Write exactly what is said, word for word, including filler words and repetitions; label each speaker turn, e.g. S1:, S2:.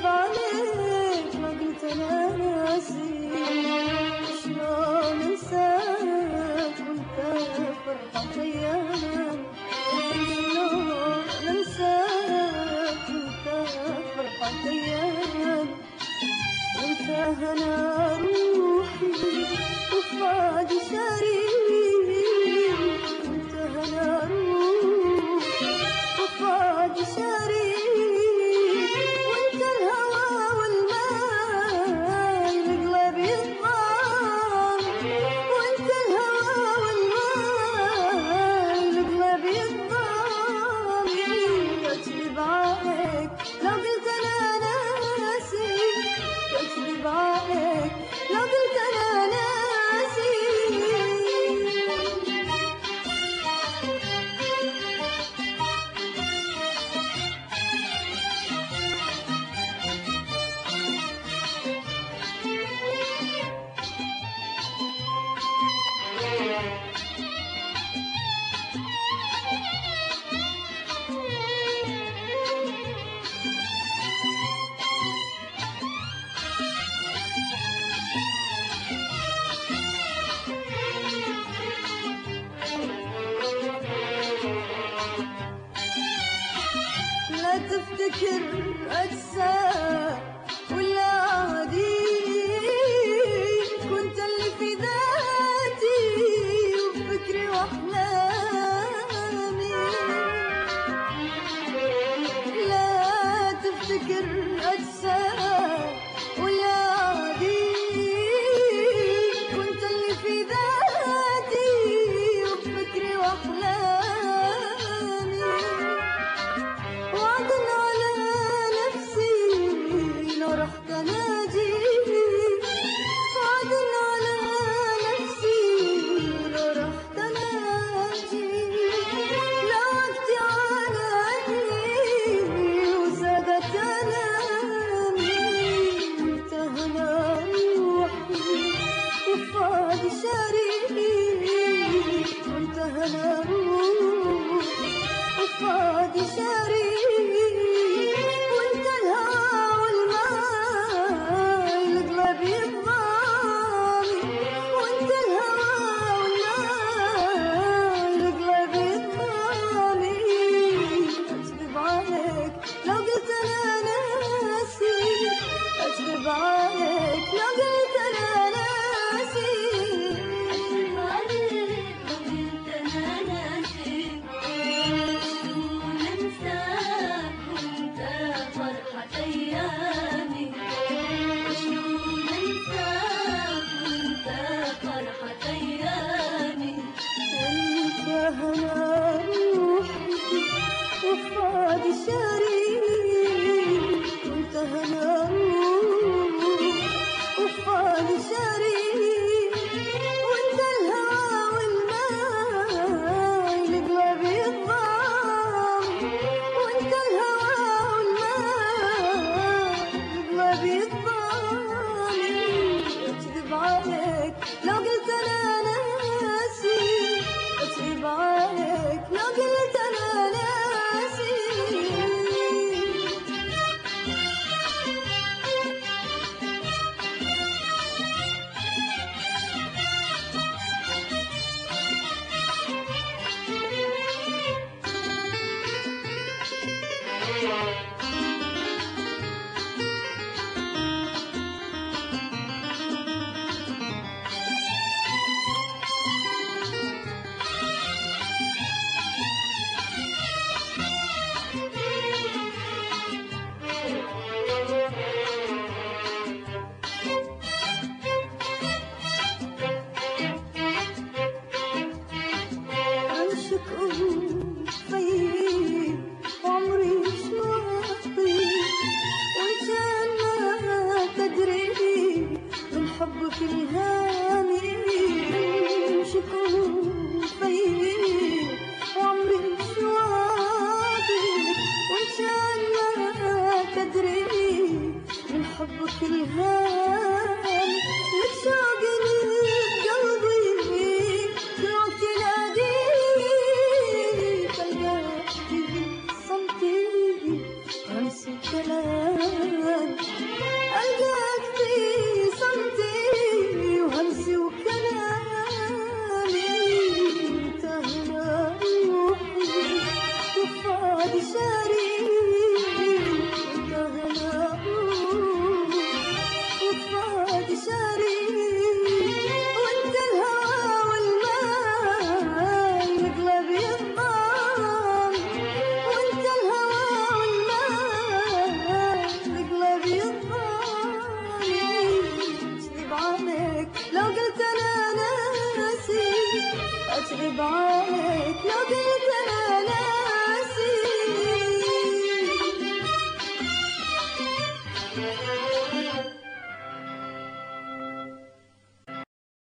S1: اكذب عليك ما قلت انا ناسي، شلون انساك وانت فرحة ايامك، شلون انساك وانت فرحة ايامك، وانت هنا روحي وفؤادي شريك، وانت هنا روحي وفؤادي شريك، وانت الهوى والماء القلب يضام، وانت الهوى والماء القلب يضام، اكذب عليك لو قلت انا ناسي، اكذب عليك لو قلت انا ناسي. لا تفتكر أجساد ولا عادي، كنت اللي في ذاتي وفكري وأحلامي، لا تفتكر أجساد ولا عادي، كنت اللي في ذاتي وفكري وأحلامي، وعدن على نفسي لو رحت اناجي، وعدن على نفسي لو رحت اناجي، لو وقتي على عيني وزادت انامي، وانت هنا روحي وفؤادي شريكي، وانت هنا روحي وفؤادي شريك، وانت الهوى والماء القلب يضامي، وانت الهوى والماء القلب يضامي، اكذب عليك لو قلت انا ناسي، اكذب عليك لو قلت انا ناسي، اكذب عليك لو قلت انا ناسي، أيامي شلون أنساك وأنت فرحة أيامي، وأنت هنا روحي وفؤادي شريك، وأنت هنا روحي وفؤادي شريك، وأنت الهوى والماء القلب يضام، وأنت الهوى بيضامي، اكذب عليك لو قلت انا ناسي، اكذب عليك لو قلت انا ناسي. عمشك قوي فيي وعمري شوي عليك لو قلت أنا ناسي.